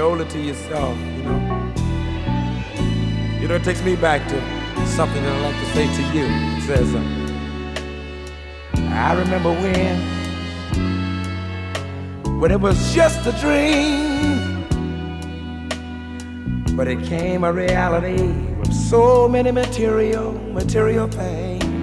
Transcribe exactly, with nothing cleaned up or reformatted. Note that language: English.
owe it to yourself, you know. You know, it takes me back to something that I'd like to say to you. It says, uh, I remember when, when it was just a dream, but it came a reality with so many material, material things.